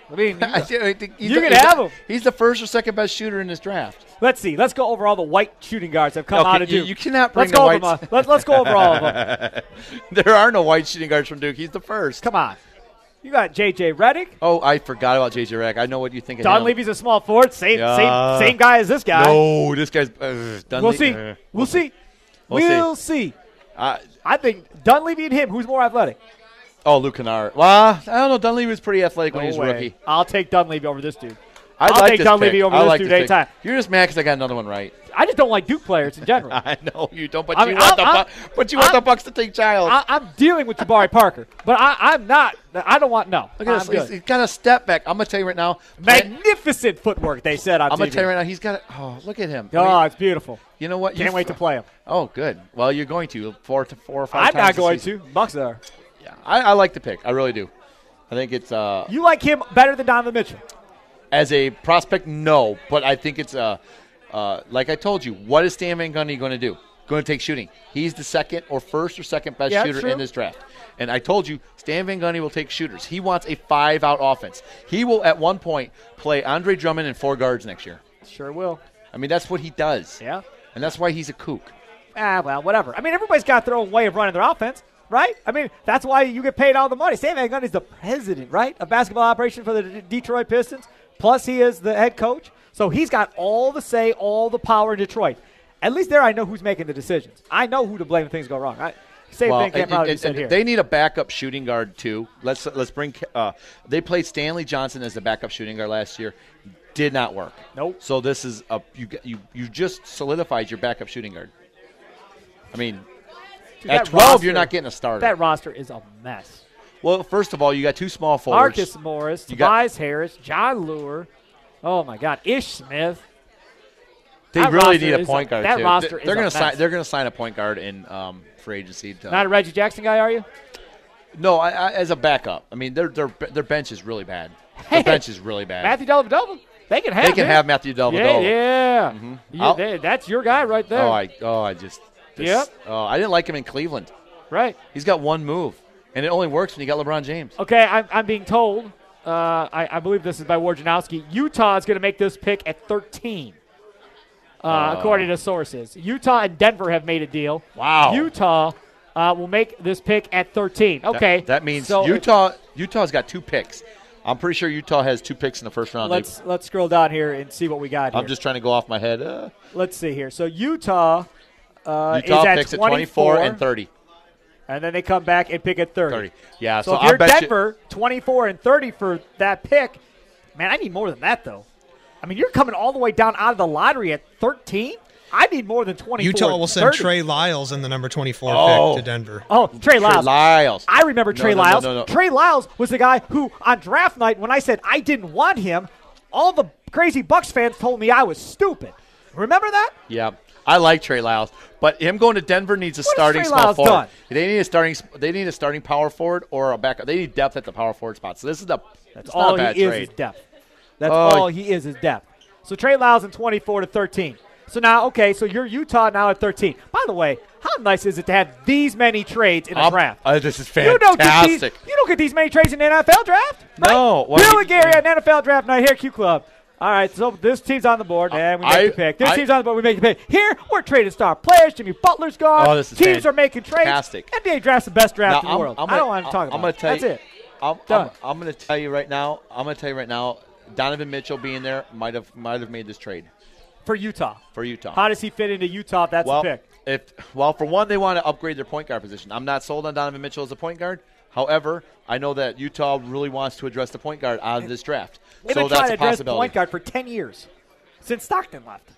I mean, you, I think he's you the- can he's have the- him. He's the first or second best shooter in this draft. Let's see. Let's go over all the white shooting guards that have come Okay, out of you- Duke. you cannot bring let's the go over whites. them, uh, let's, let's go over all of them. There are no white shooting guards from Duke. He's the first. Come on. You got J J Redick. Oh, I forgot about J J Redick. I know what you think of Don him. Levy's a small forward. Same, Yeah. same, same guy as this guy. No, this guy's. Uh, Dunley, We'll see. uh, we'll see. We'll see. We'll see. Uh, I think Dunleavy and him, who's more athletic? oh, Luke Kennard. Well, I don't know. Dunleavy was pretty athletic when he was a way. rookie. I'll take Dunleavy over this dude. I'd I'll like take this Dunleavy pick. over I this like dude this pick. anytime. You're just mad because I got another one right. I just don't like Duke players in general. I know you don't, but I you mean, want I'm- the I'm- Bu- but you want I'm- the Bucks to take Giles. I, I'm dealing with Jabari Parker, but I, I'm not. I don't want no. Look at I'm this. good. He's, he's got a step back. I'm gonna tell you right now. Plant- Magnificent footwork, they said on I'm T gonna V. tell you right now. He's got. A, oh, look at him. I Oh, mean, it's beautiful. you know what? Can't You- wait to play him. Oh, good. Well, you're going to four to four or five. I'm times not this going season. to. Bucks are. Yeah, I, I like the pick. I really do. I think it's uh, You like him better than Donovan Mitchell? as a prospect, no, but I think it's uh, uh, like I told you. What is Stan Van Gundy going to do? Going to take shooting. He's the second or first or second best Yeah, shooter true. in this draft. And I told you, Stan Van Gundy will take shooters. He wants a five-out offense. He will, at one point, play Andre Drummond and four guards next year. Sure will. I mean, that's what he does. Yeah. And that's why he's a kook. Ah, well, whatever. I mean, everybody's got their own way of running their offense, right? I mean, that's why you get paid all the money. Stan Van Gundy's the president, right, of basketball operation for the D- Detroit Pistons. Plus, he is the head coach. So he's got all the say, all the power in Detroit. At least there I know who's making the decisions. I know who to blame if things go wrong. I, same Well, thing can't and- probably be and- said and here. they need a backup shooting guard too. Let's let's bring. Uh, they played Stanley Johnson as the backup shooting guard last year. Did not work. Nope. So this is a you get- you you just solidified your backup shooting guard. I mean, Dude, at that twelve roster- you're not getting a starter. That roster is a mess. Well, first of all, you got two small forwards. Marcus Morris, You got- Tobias Harris, John Lure. Oh, my God. Ish Smith. They that really roster need a is point a- guard that too. roster They're is gonna a sign. mess. They're going to sign a point guard in um, free agency. To, Not a Reggie Jackson guy, are you? no, I, I, as a backup. I mean, their their their bench is really bad. Hey, Their bench is really bad. Matthew Dellavedova. They can have they can him. have Matthew Yeah, Dellavedova. yeah. You- I'll- they- that's your guy right there. Oh, I oh I just. This, Yep. Oh, I didn't like him in Cleveland. right. He's got one move, and it only works when you got LeBron James. Okay, I'm, I'm being told, uh, I, I believe this is by Wojnarowski, Utah is going to make this pick at thirteen, uh, according to sources. Utah and Denver have made a deal. Wow. Utah uh, will make this pick at thirteen. Okay. That, that means so Utah. Utah's got two picks. I'm pretty sure Utah has two picks in the first round. Let's let's scroll down here and see what we got here. I'm just trying to go off my head. Uh, Let's see here. So Utah, uh, Utah is at picks at twenty-four, twenty-four and thirty. and then they come back and pick at thirty. thirty. Yeah, So, so, if I you're bet Denver, twenty-four and thirty for that pick, man, I need more than that though. I mean, you're coming all the way down out of the lottery at thirteen. I need more than twenty-four. Utah will send thirty. Trey Lyles in the number twenty-four Oh. pick to Denver. Oh, Trey you, Lyles. Lyles. I remember No, Trey no, no, Lyles. no, no. Trey Lyles was the guy who, on draft night, when I said I didn't want him, all the crazy Bucks fans told me I was stupid. Remember that? Yeah, I like Trey Lyles, but him going to Denver needs a What has starting Trey small Lyles forward. done? They need a starting. They need a starting power forward or a backup. They need depth at the power forward spot. So this is the. That's it's all not a bad he is trade. is depth. That's Oh. all he is is depth. So Trey Lyles in twenty-four to thirteen. So now, okay, so you're Utah now at thirteen. By the way, how nice is it to have these many trades in a I'm- draft? uh, this is You fantastic. don't, get these, you don't get these many trades in the N F L draft. Right? No. Well, Bill you- and Gary at N F L draft night here at Q Club. All right, so this team's on the board, and we make I- a pick. This I- team's on the board, we make a pick. Here, we're trading star players. Jimmy Butler's gone. Oh, this is Teams are making trades. fantastic. N B A draft's the best draft Now, in the world. I'm I don't gonna- want to talk about I'm gonna it. tell That's you, it. I'm, I'm, Done. I'm going to tell you right now. I'm going to tell you right now. Donovan Mitchell being there might have might have made this trade For Utah. for Utah. How does he fit into Utah if that's well, the pick? if well, for one, they want to upgrade their point guard position. I'm not sold on Donovan Mitchell as a point guard. However, I know that Utah really wants to address the point guard out of this draft. They've so been trying that's to a address possibility. point guard for ten years, since Stockton left.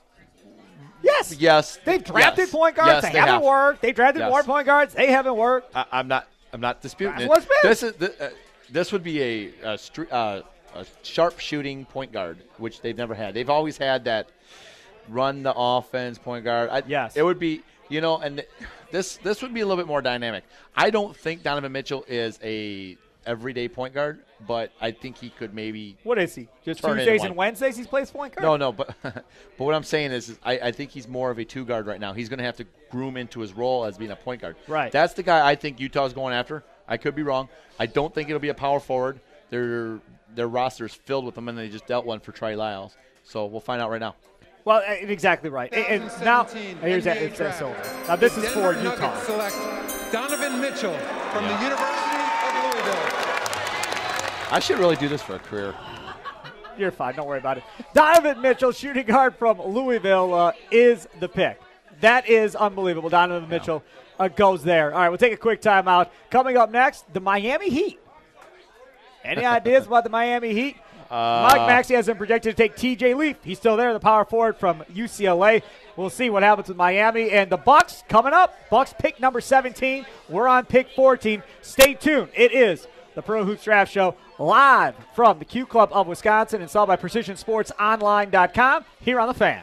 Yes. Yes, They've drafted yes, point guards. Yes, they, they haven't have. worked. They drafted Yes. more point guards. They haven't worked. I, I'm not. I'm not disputing That's it. what's been. This is th- uh, this would be a a, stre- uh, a sharp shooting point guard, which they've never had. They've always had that run the offense point guard. I, Yes. it would be you know, and this this would be a little bit more dynamic. I don't think Donovan Mitchell is a everyday point guard, but I think he could maybe. What is he? Just Turn into Tuesdays one. and Wednesdays he plays point guard? No, no, but but what I'm saying is, is I, I think he's more of a two guard right now. He's going to have to groom into his role as being a point guard. Right. That's the guy I think Utah's going after. I could be wrong. I don't think it'll be a power forward. They're their roster is filled with them, and they just dealt one for Trey Lyles. So we'll find out right now. Well, exactly right. And, and now, here's that. It's that over. Now this is for Utah. Nuggets select Donovan Mitchell from the University of Louisville. I should really do this for a career. You're fine. Don't worry about it. Donovan Mitchell, shooting guard from Louisville, uh, is the pick. That is unbelievable. Donovan Mitchell uh, goes there. All right, we'll take a quick timeout. Coming up next, the Miami Heat. Any ideas about the Miami Heat? Uh, Mike Maxey has been projected to take T J Leaf. He's still there, the power forward from U C L A. We'll see what happens with Miami. And the Bucks coming up. Bucks pick number seventeen. We're on pick fourteen. Stay tuned. It is the Pro Hoops Draft Show live from the Q Club of Wisconsin, installed by Precision Sports Online dot com here on The Fan.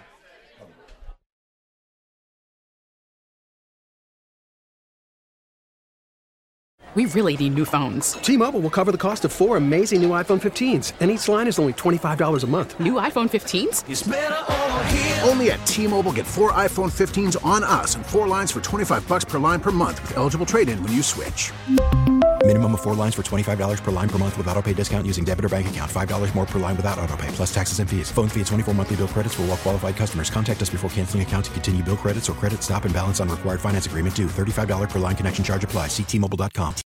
We really need new phones. T-Mobile will cover the cost of four amazing new iPhone fifteens, and each line is only twenty-five dollars a month. New iPhone fifteens? It's better over here. Only at T-Mobile, get four iPhone fifteens on us and four lines for twenty-five dollars per line per month with eligible trade-in when you switch. Minimum of four lines for twenty-five dollars per line per month with autopay discount using debit or bank account. five dollars more per line without autopay, plus taxes and fees. Phone fee at twenty-four monthly bill credits for well-qualified customers. Contact us before canceling account to continue bill credits or credit stop and balance on required finance agreement due. thirty-five dollars per line connection charge applies. See T Mobile dot com.